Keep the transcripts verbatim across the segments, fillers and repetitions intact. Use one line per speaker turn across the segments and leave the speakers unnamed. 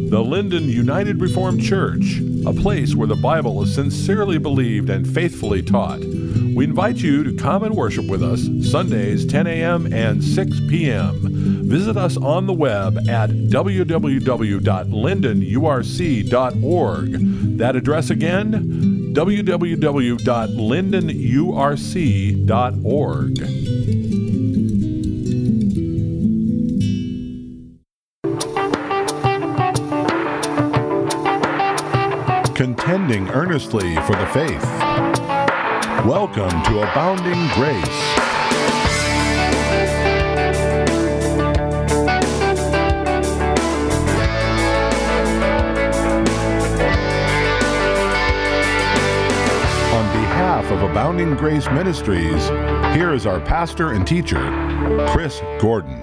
The Linden United Reformed Church, a place where the Bible is sincerely believed and faithfully taught. We invite you to come and worship with us Sundays ten a.m. and six p.m. Visit us on the web at w w w dot linden u r c dot org. That address again, w w w dot linden u r c dot org. Contending earnestly for the faith. Welcome to Abounding Grace. On behalf of Abounding Grace Ministries, here is our pastor and teacher, Chris Gordon.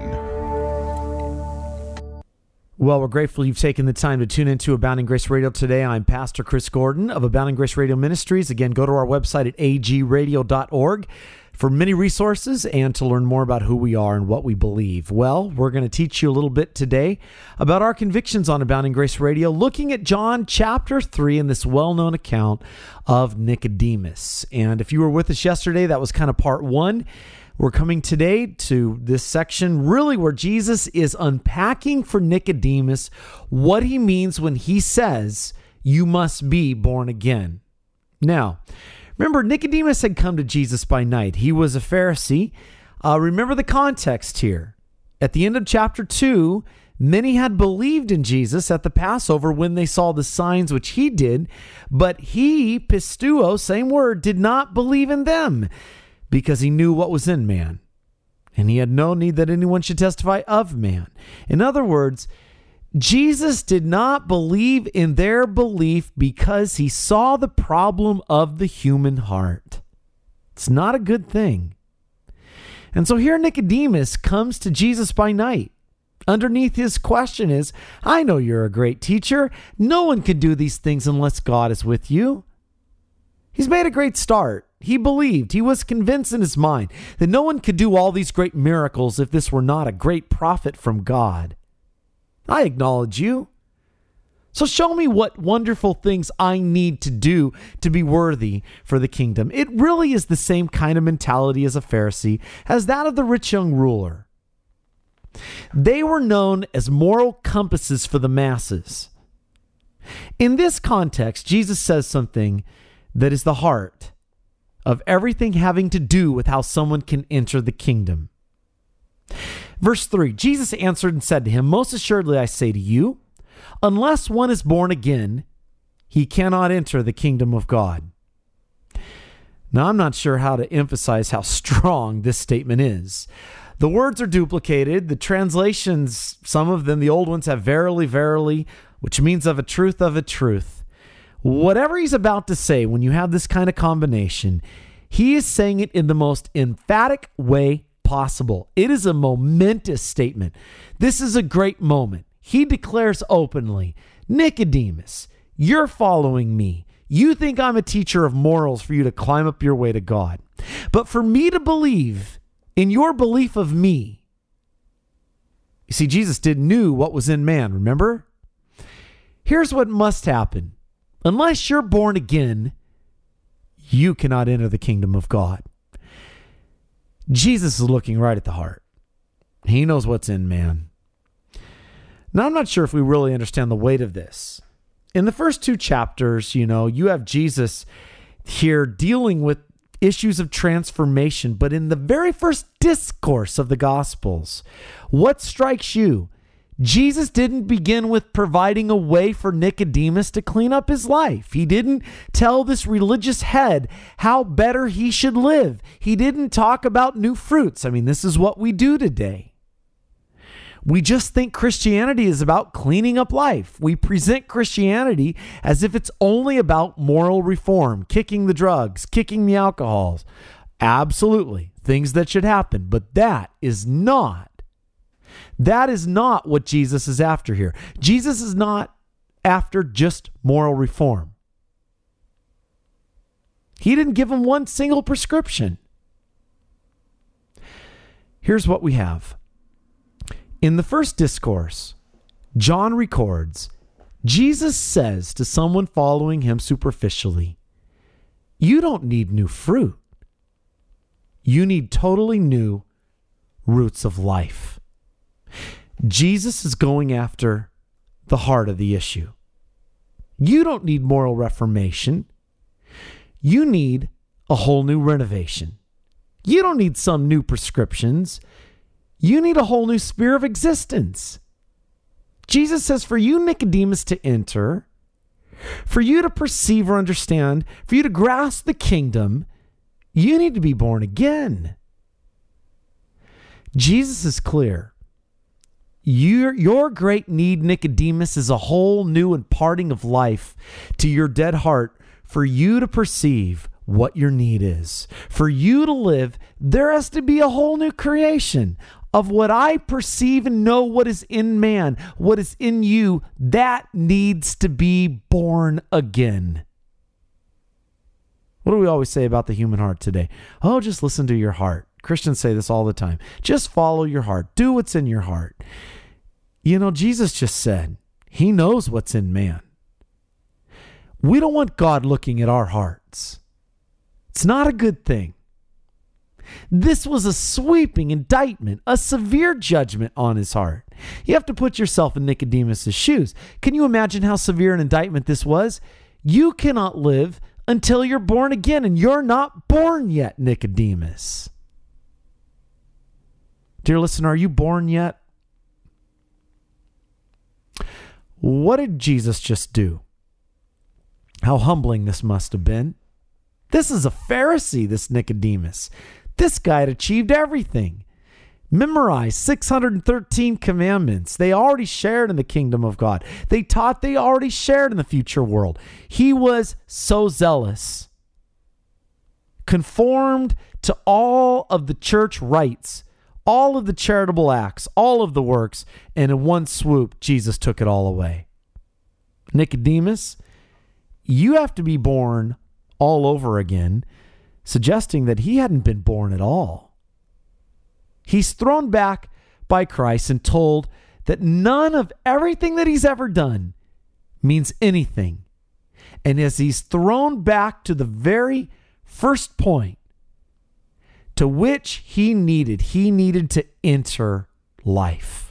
Well, we're grateful you've taken the time to tune into Abounding Grace Radio today. I'm Pastor Chris Gordon of Abounding Grace Radio Ministries. Again, go to our website at a g radio dot org for many resources and to learn more about who we are and what we believe. Well, we're going to teach you a little bit today about our convictions on Abounding Grace Radio, looking at John chapter three in this well-known account of Nicodemus. And if you were with us yesterday, that was kind of part one. We're coming today to this section really where Jesus is unpacking for Nicodemus what he means when he says, you must be born again. Now, remember, Nicodemus had come to Jesus by night. He was a Pharisee. Uh, remember the context here. At the end of chapter two, many had believed in Jesus at the Passover when they saw the signs which he did, but he, pisteuo, same word, did not believe in them, because he knew what was in man, and he had no need that anyone should testify of man. In other words, Jesus did not believe in their belief because he saw the problem of the human heart. It's not a good thing. And so here Nicodemus comes to Jesus by night. Underneath his question is, I know you're a great teacher. No one can do these things unless God is with you. He's made a great start. He believed, he was convinced in his mind that no one could do all these great miracles if this were not a great prophet from God. I acknowledge you. So show me what wonderful things I need to do to be worthy for the kingdom. It really is the same kind of mentality as a Pharisee, as that of the rich young ruler. They were known as moral compasses for the masses. In this context, Jesus says something that is the heart of everything having to do with how someone can enter the kingdom. Verse three, Jesus answered and said to him, most assuredly I say to you, unless one is born again, he cannot enter the kingdom of God. Now, I'm not sure how to emphasize how strong this statement is. The words are duplicated. The translations, some of them, the old ones have verily, verily, which means of a truth, of a truth. Whatever he's about to say, when you have this kind of combination, he is saying it in the most emphatic way possible. It is a momentous statement. This is a great moment. He declares openly, Nicodemus, you're following me. You think I'm a teacher of morals for you to climb up your way to God. But for me to believe in your belief of me, you see, Jesus did knew what was in man, remember? Here's what must happen. Unless you're born again, you cannot enter the kingdom of God. Jesus is looking right at the heart. He knows what's in man. Now, I'm not sure if we really understand the weight of this. In the first two chapters, you know, you have Jesus here dealing with issues of transformation. But in the very first discourse of the Gospels, what strikes you? Jesus didn't begin with providing a way for Nicodemus to clean up his life. He didn't tell this religious head how better he should live. He didn't talk about new fruits. I mean, this is what we do today. We just think Christianity is about cleaning up life. We present Christianity as if it's only about moral reform, kicking the drugs, kicking the alcohols. Absolutely, things that should happen, but that is not That is not what Jesus is after here. Jesus is not after just moral reform. He didn't give him one single prescription. Here's what we have. In the first discourse, John records Jesus says to someone following him superficially, you don't need new fruit. You need totally new roots of life. Jesus is going after the heart of the issue. You don't need moral reformation. You need a whole new renovation. You don't need some new prescriptions. You need a whole new sphere of existence. Jesus says for you, Nicodemus, to enter, for you to perceive or understand, for you to grasp the kingdom, you need to be born again. Jesus is clear. Your, your great need, Nicodemus, is a whole new imparting of life to your dead heart for you to perceive what your need is. For you to live, there has to be a whole new creation of what I perceive and know what is in man, what is in you, that needs to be born again. What do we always say about the human heart today? Oh, just listen to your heart. Christians say this all the time. Just follow your heart. Do what's in your heart. You know, Jesus just said, he knows what's in man. We don't want God looking at our hearts. It's not a good thing. This was a sweeping indictment, a severe judgment on his heart. You have to put yourself in Nicodemus' shoes. Can you imagine how severe an indictment this was? You cannot live until you're born again, and you're not born yet, Nicodemus. Dear listener, are you born yet? What did Jesus just do? How humbling this must have been. This is a Pharisee, this Nicodemus. This guy had achieved everything. Memorized six hundred thirteen commandments. They already shared in the kingdom of God. They taught they already shared in the future world. He was so zealous. Conformed to all of the church rites, all of the charitable acts, all of the works, and in one swoop, Jesus took it all away. Nicodemus, you have to be born all over again, suggesting that he hadn't been born at all. He's thrown back by Christ and told that none of everything that he's ever done means anything. And as he's thrown back to the very first point to which he needed, he needed to enter life.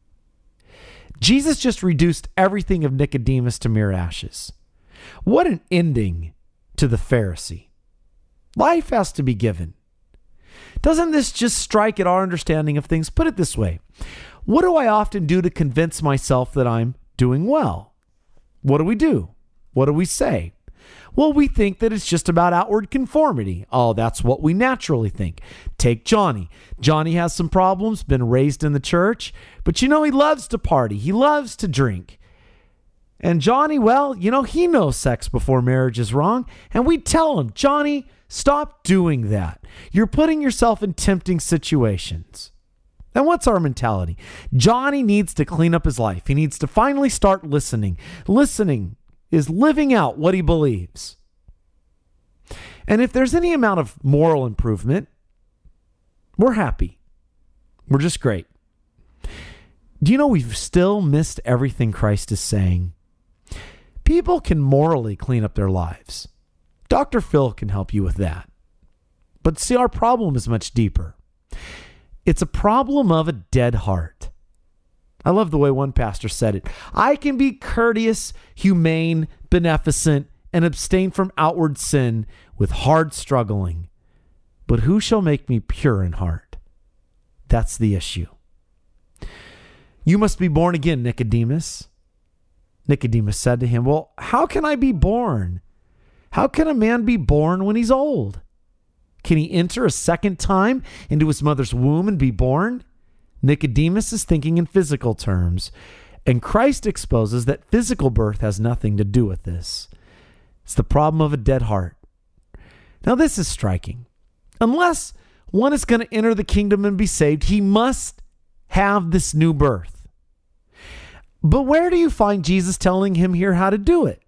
Jesus just reduced everything of Nicodemus to mere ashes. What an ending to the Pharisee. Life has to be given. Doesn't this just strike at our understanding of things? Put it this way. What do I often do to convince myself that I'm doing well? What do we do? What do we say? Well, we think that it's just about outward conformity. Oh, that's what we naturally think. Take Johnny. Johnny has some problems, been raised in the church, but you know, he loves to party. He loves to drink. And Johnny, well, you know, he knows sex before marriage is wrong. And we tell him, Johnny, stop doing that. You're putting yourself in tempting situations. And what's our mentality? Johnny needs to clean up his life. He needs to finally start listening. Listening is living out what he believes. And if there's any amount of moral improvement, we're happy. We're just great. Do you know we've still missed everything Christ is saying? People can morally clean up their lives. Doctor Phil can help you with that. But see, our problem is much deeper. It's a problem of a dead heart. I love the way one pastor said it. I can be courteous, humane, beneficent, and abstain from outward sin with hard struggling. But who shall make me pure in heart? That's the issue. You must be born again, Nicodemus. Nicodemus said to him, well, how can I be born? How can a man be born when he's old? Can he enter a second time into his mother's womb and be born? Nicodemus is thinking in physical terms, and Christ exposes that physical birth has nothing to do with this. It's the problem of a dead heart. Now, this is striking. Unless one is going to enter the kingdom and be saved, he must have this new birth. But where do you find Jesus telling him here how to do it?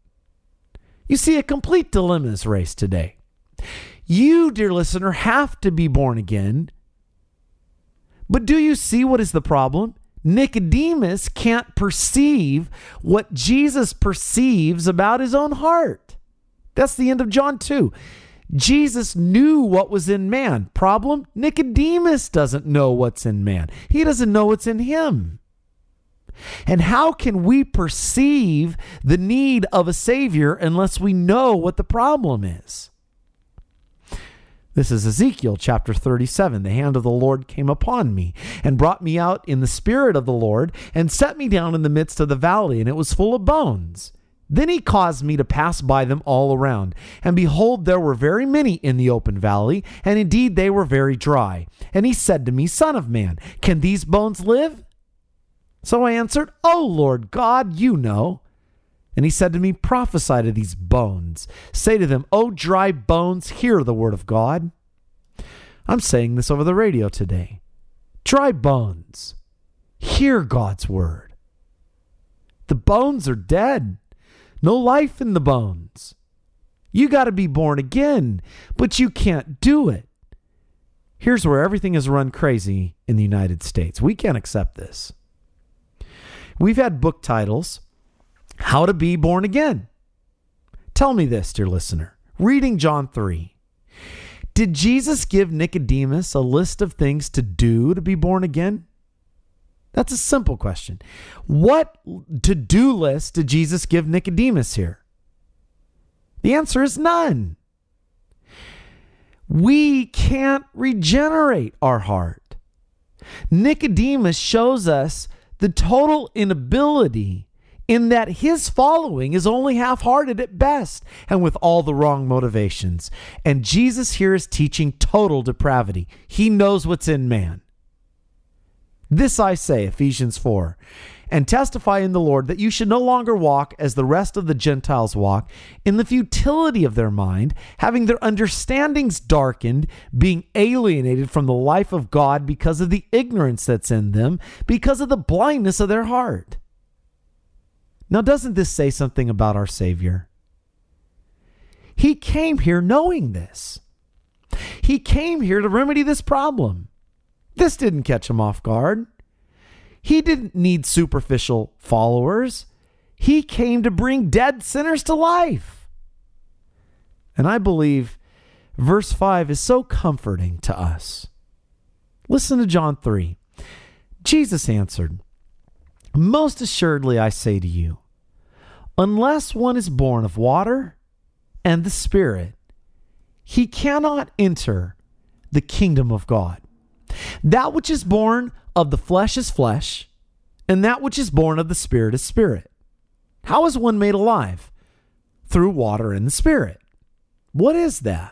You see, a complete dilemma is raised today. You, dear listener, have to be born again. But do you see what is the problem? Nicodemus can't perceive what Jesus perceives about his own heart. That's the end of John two. Jesus knew what was in man. Problem? Nicodemus doesn't know what's in man. He doesn't know what's in him. And how can we perceive the need of a Savior unless we know what the problem is? This is Ezekiel chapter thirty-seven. The hand of the Lord came upon me and brought me out in the spirit of the Lord and set me down in the midst of the valley, and it was full of bones. Then he caused me to pass by them all around. And behold, there were very many in the open valley, and indeed they were very dry. And he said to me, Son of man, can these bones live? So I answered, O Lord God, you know. And he said to me, prophesy to these bones. Say to them, O dry bones, hear the word of God. I'm saying this over the radio today. Dry bones, hear God's word. The bones are dead. No life in the bones. You got to be born again, but you can't do it. Here's where everything is run crazy in the United States. We can't accept this. We've had book titles, How to Be Born Again. Tell me this, dear listener. Reading John three. Did Jesus give Nicodemus a list of things to do to be born again? That's a simple question. What to-do list did Jesus give Nicodemus here? The answer is none. We can't regenerate our heart. Nicodemus shows us the total inability in that his following is only half-hearted at best and with all the wrong motivations. And Jesus here is teaching total depravity. He knows what's in man. This I say, Ephesians four, and testify in the Lord that you should no longer walk as the rest of the Gentiles walk, in the futility of their mind, having their understandings darkened, being alienated from the life of God because of the ignorance that's in them, because of the blindness of their heart. Now, doesn't this say something about our Savior? He came here knowing this. He came here to remedy this problem. This didn't catch him off guard. He didn't need superficial followers. He came to bring dead sinners to life. And I believe verse five is so comforting to us. Listen to John three. Jesus answered, most assuredly I say to you, unless one is born of water and the Spirit, he cannot enter the kingdom of God. That which is born of the flesh is flesh, and that which is born of the Spirit is spirit. How is one made alive? Through water and the Spirit. What is that?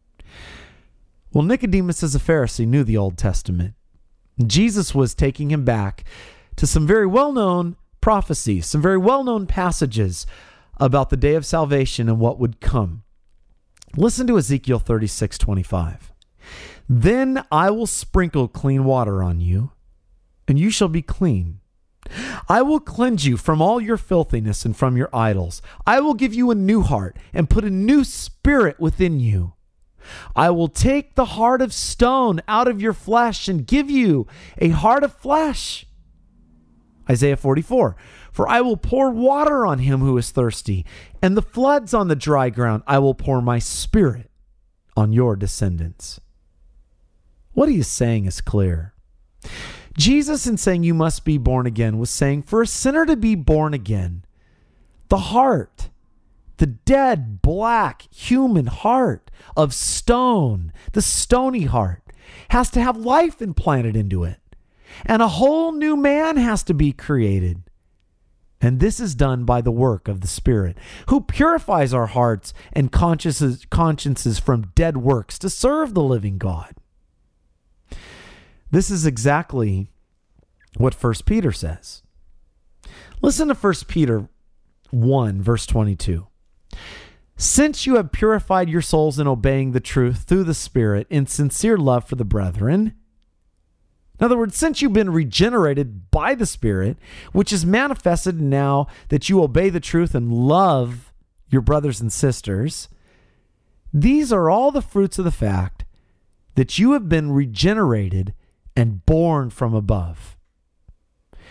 Well, Nicodemus, as a Pharisee, knew the Old Testament. Jesus was taking him back to some very well-known prophecies, some very well-known passages about the day of salvation and what would come. Listen to Ezekiel thirty-six twenty-five. Then I will sprinkle clean water on you, and you shall be clean. I will cleanse you from all your filthiness and from your idols. I will give you a new heart and put a new spirit within you. I will take the heart of stone out of your flesh and give you a heart of flesh. Isaiah forty-four. For I will pour water on him who is thirsty, and the floods on the dry ground. I will pour my spirit on your descendants. What he is saying is clear. Jesus, in saying you must be born again, was saying for a sinner to be born again, the heart, the dead, black, human heart of stone, the stony heart, has to have life implanted into it. And a whole new man has to be created. And this is done by the work of the Spirit, who purifies our hearts and consciences, consciences from dead works to serve the living God. This is exactly what First Peter says. Listen to First Peter one, verse twenty-two. Since you have purified your souls in obeying the truth through the Spirit in sincere love for the brethren. In other words, since you've been regenerated by the Spirit, which is manifested now that you obey the truth and love your brothers and sisters, these are all the fruits of the fact that you have been regenerated and born from above.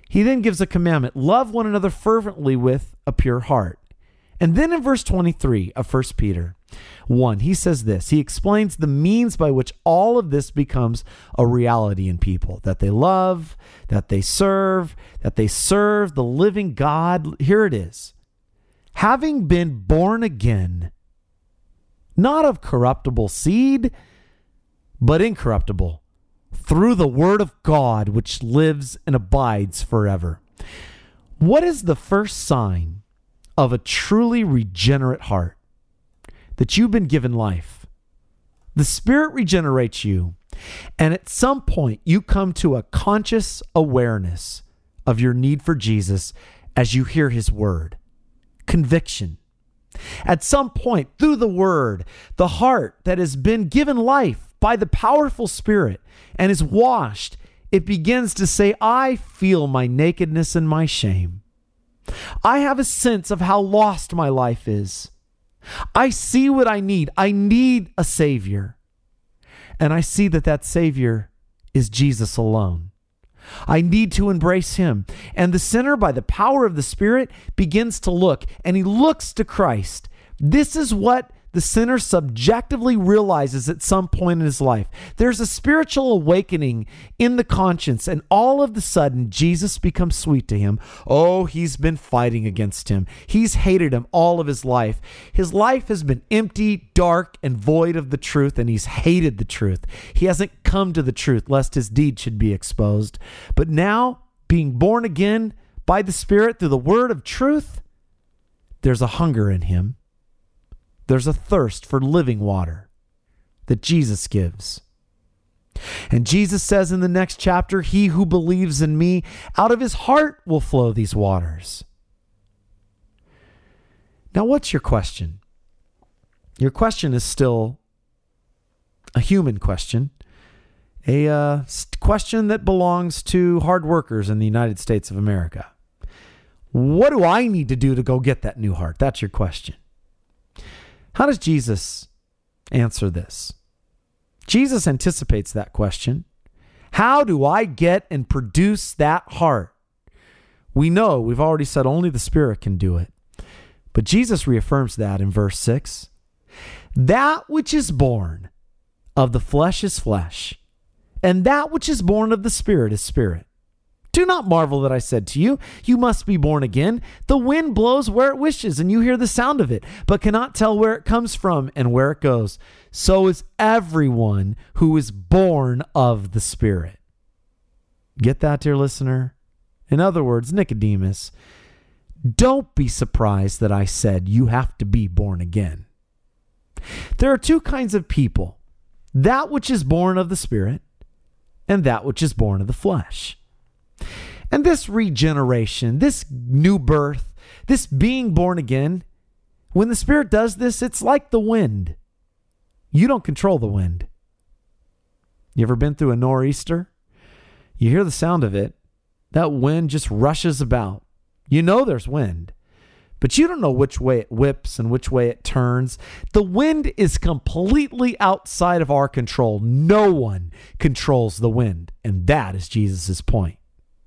he then gives a commandment, love one another fervently with a pure heart. And then in verse twenty-three of First Peter one, he says this. He explains the means by which all of this becomes a reality in people, that they love, that they serve, that they serve the living God. Here it is. Having been born again, not of corruptible seed, but incorruptible, through the word of God, which lives and abides forever. What is the first sign of a truly regenerate heart? That you've been given life. The Spirit regenerates you, and at some point you come to a conscious awareness of your need for Jesus as you hear his word. Conviction. At some point through the word, the heart that has been given life by the powerful Spirit and is washed, it begins to say, I feel my nakedness and my shame. I have a sense of how lost my life is. I see what I need. I need a Savior. And I see that that Savior is Jesus alone. I need to embrace him. And the sinner, by the power of the Spirit, begins to look, and he looks to Christ. This is what the sinner subjectively realizes at some point in his life. There's a spiritual awakening in the conscience, and all of a sudden, Jesus becomes sweet to him. Oh, he's been fighting against him. He's hated him all of his life. His life has been empty, dark, and void of the truth, and he's hated the truth. He hasn't come to the truth, lest his deed should be exposed. But now, being born again by the Spirit through the word of truth, there's a hunger in him. There's a thirst for living water that Jesus gives. And Jesus says in the next chapter, he who believes in me, out of his heart will flow these waters. Now, what's your question? Your question is still a human question, a uh, question that belongs to hard workers in the United States of America. What do I need to do to go get that new heart? That's your question. How does Jesus answer this? Jesus anticipates that question. How do I get and produce that heart? We know, we've already said only the Spirit can do it. But Jesus reaffirms that in verse six. That which is born of the flesh is flesh, and that which is born of the Spirit is spirit. Do not marvel that I said to you, you must be born again. The wind blows where it wishes, and you hear the sound of it, but cannot tell where it comes from and where it goes. So is everyone who is born of the Spirit. Get that, dear listener? In other words, Nicodemus, don't be surprised that I said you have to be born again. There are two kinds of people, that which is born of the Spirit and that which is born of the flesh. And this regeneration, this new birth, this being born again, when the Spirit does this, it's like the wind. You don't control the wind. You ever been through a nor'easter? You hear the sound of it. That wind just rushes about. You know there's wind, but you don't know which way it whips and which way it turns. The wind is completely outside of our control. No one controls the wind, and that is Jesus' point.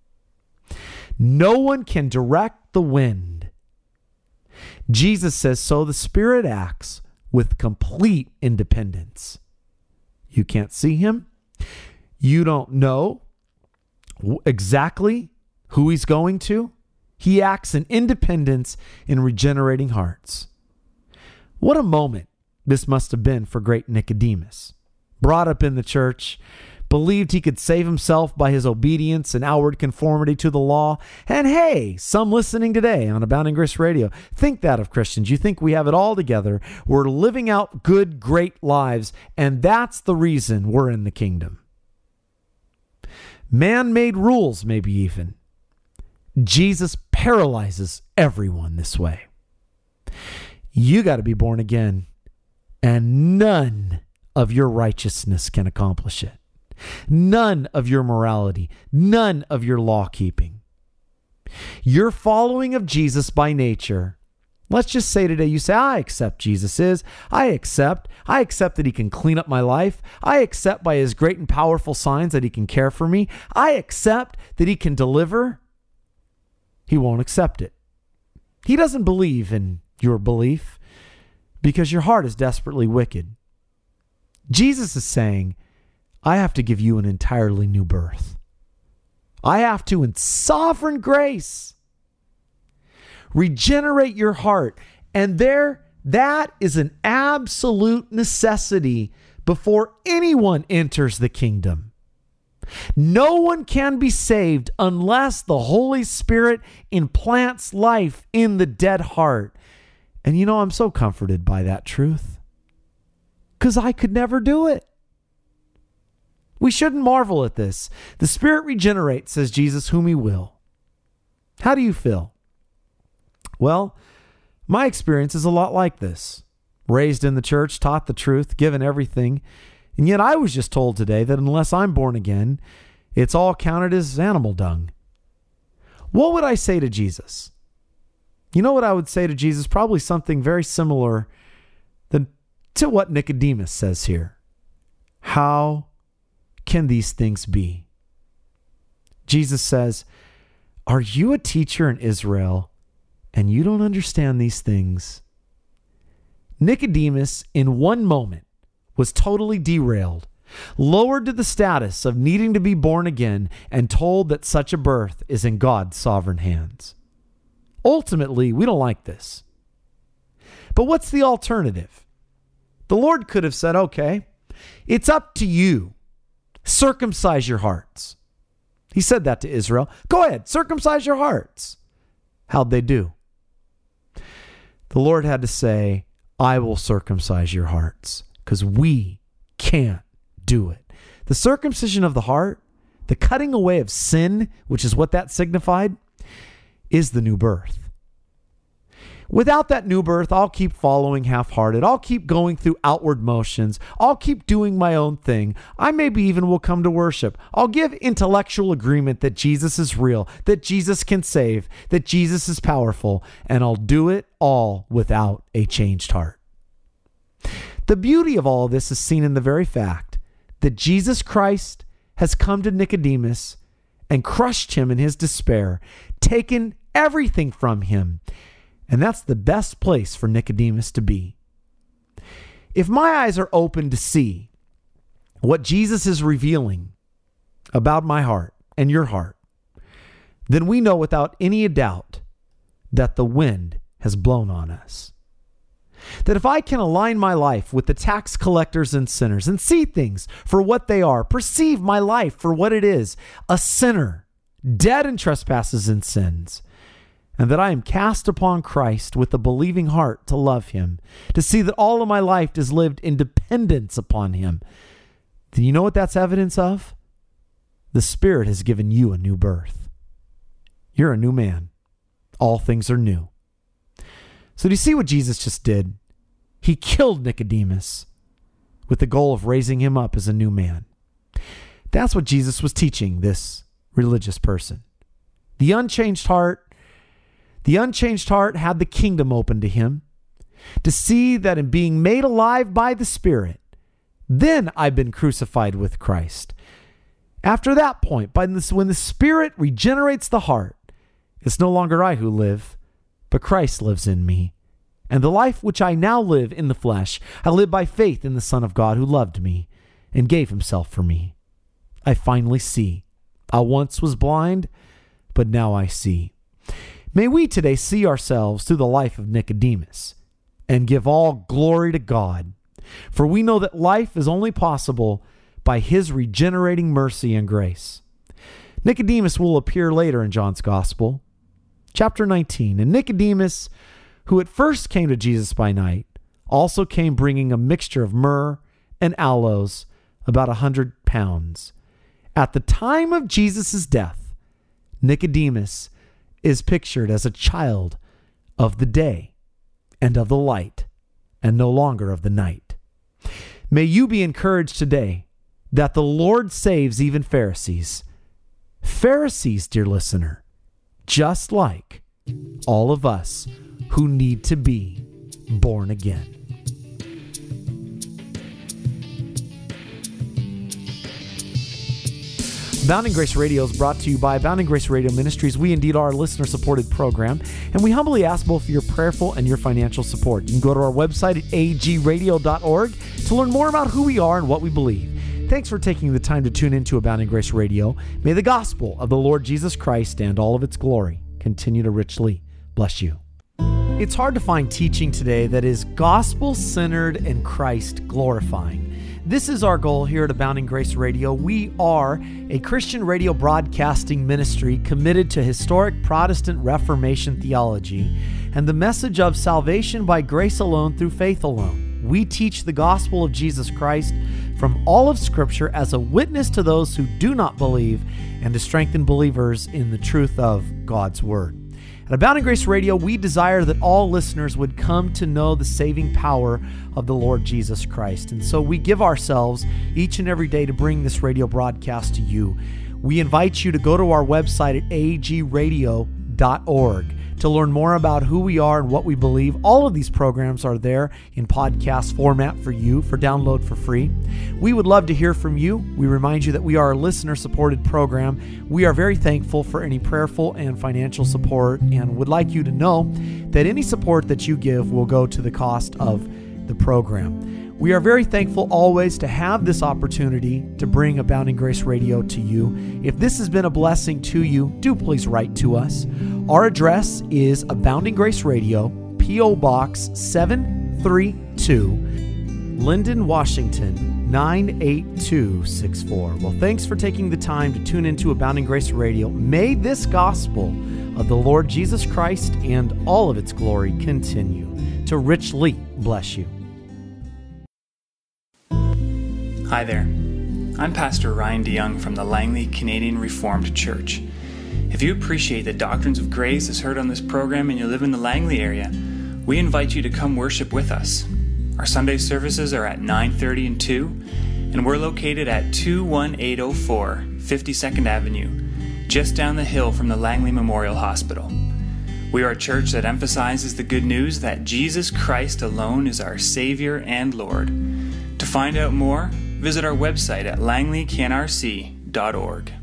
No one can direct the wind. Jesus says, so the Spirit acts with complete independence. You can't see him. You don't know exactly who he's going to. He acts in independence in regenerating hearts. What a moment this must have been for great Nicodemus. Brought up in the church, believed he could save himself by his obedience and outward conformity to the law. And hey, some listening today on Abounding Grace Radio, think that of Christians. You think we have it all together. We're living out good, great lives, and that's the reason we're in the kingdom. Man-made rules, maybe even. Jesus paralyzes everyone this way. You got to be born again, and none of your righteousness can accomplish it. None of your morality, none of your law keeping. Your following of Jesus by nature. Let's just say today you say, I accept Jesus is. I accept. I accept that he can clean up my life. I accept by his great and powerful signs that he can care for me. I accept that he can deliver. he won't accept it. He doesn't believe in your belief because your heart is desperately wicked. Jesus is saying, I have to give you an entirely new birth. I have to, in sovereign grace, regenerate your heart. And there, that is an absolute necessity before anyone enters the kingdom. No one can be saved unless the Holy Spirit implants life in the dead heart. And you know, I'm so comforted by that truth because I could never do it. We shouldn't marvel at this. The Spirit regenerates, says Jesus, whom he will. How do you feel? Well, my experience is a lot like this. Raised in the church, taught the truth, given everything. And yet I was just told today that unless I'm born again, it's all counted as animal dung. What would I say to Jesus? You know what I would say to Jesus? Probably something very similar than to what Nicodemus says here. How can these things be? Jesus says, are you a teacher in Israel and you don't understand these things? Nicodemus, in one moment, was totally derailed, lowered to the status of needing to be born again, and told that such a birth is in God's sovereign hands. Ultimately, we don't like this. But what's the alternative? The Lord could have said, okay, it's up to you. Circumcise your hearts. He said that to Israel. Go ahead, circumcise your hearts. How'd they do? The Lord had to say, I will circumcise your hearts, because we can't do it. The circumcision of the heart, the cutting away of sin, which is what that signified, is the new birth. Without that new birth, I'll keep following half-hearted. I'll keep going through outward motions. I'll keep doing my own thing. I maybe even will come to worship. I'll give intellectual agreement that Jesus is real, that Jesus can save, that Jesus is powerful, and I'll do it all without a changed heart. The beauty of all of this is seen in the very fact that Jesus Christ has come to Nicodemus and crushed him in his despair, taken everything from him. And that's the best place for Nicodemus to be. If my eyes are open to see what Jesus is revealing about my heart and your heart, then we know without any doubt that the wind has blown on us. That if I can align my life with the tax collectors and sinners and see things for what they are, perceive my life for what it is, a sinner, dead in trespasses and sins, and that I am cast upon Christ with a believing heart to love him, to see that all of my life is lived in dependence upon him, then you know what that's evidence of? The Spirit has given you a new birth. You're a new man. All things are new. So do you see what Jesus just did? He killed Nicodemus with the goal of raising him up as a new man. That's what Jesus was teaching this religious person. The unchanged heart The unchanged heart had the kingdom open to him to see that in being made alive by the Spirit, then I've been crucified with Christ. After that point, by this, when the Spirit regenerates the heart, it's no longer I who live, but Christ lives in me. And the life which I now live in the flesh, I live by faith in the Son of God who loved me and gave himself for me. I finally see. I once was blind, but now I see. May we today see ourselves through the life of Nicodemus and give all glory to God, for we know that life is only possible by his regenerating mercy and grace. Nicodemus will appear later in John's Gospel, chapter nineteen. And Nicodemus, who at first came to Jesus by night, also came bringing a mixture of myrrh and aloes, about a hundred pounds. At the time of Jesus' death, Nicodemus is pictured as a child of the day and of the light and no longer of the night. May you be encouraged today that the Lord saves even Pharisees. Pharisees, dear listener, just like all of us who need to be born again. Abounding Grace Radio is brought to you by Abounding Grace Radio Ministries. We indeed are a listener-supported program, and we humbly ask both for your prayerful and your financial support. You can go to our website at a g radio dot org to learn more about who we are and what we believe. Thanks for taking the time to tune into Abounding Grace Radio. May the gospel of the Lord Jesus Christ and all of its glory continue to richly bless you. It's hard to find teaching today that is gospel-centered and Christ-glorifying. This is our goal here at Abounding Grace Radio. We are a Christian radio broadcasting ministry committed to historic Protestant Reformation theology and the message of salvation by grace alone through faith alone. We teach the gospel of Jesus Christ from all of Scripture as a witness to those who do not believe and to strengthen believers in the truth of God's Word. At Abounding Grace Radio, we desire that all listeners would come to know the saving power of the Lord Jesus Christ. And so we give ourselves each and every day to bring this radio broadcast to you. We invite you to go to our website at a g radio dot org to learn more about who we are and what we believe. All of these programs are there in podcast format for you for download for free. We would love to hear from you. We remind you that we are a listener-supported program. We are very thankful for any prayerful and financial support and would like you to know that any support that you give will go to the cost of the program. We are very thankful always to have this opportunity to bring Abounding Grace Radio to you. If this has been a blessing to you, do please write to us. Our address is Abounding Grace Radio, P O Box seven three two, Linden, Washington, nine eight two six four. Well, thanks for taking the time to tune into Abounding Grace Radio. May this gospel of the Lord Jesus Christ and all of its glory continue to richly bless you.
Hi there, I'm Pastor Ryan DeYoung from the Langley Canadian Reformed Church. If you appreciate the doctrines of grace as heard on this program and you live in the Langley area, we invite you to come worship with us. Our Sunday services are at nine thirty and two, and we're located at two one eight oh four fifty-second Avenue, just down the hill from the Langley Memorial Hospital. We are a church that emphasizes the good news that Jesus Christ alone is our Savior and Lord. To find out more, visit our website at langley can r c dot org.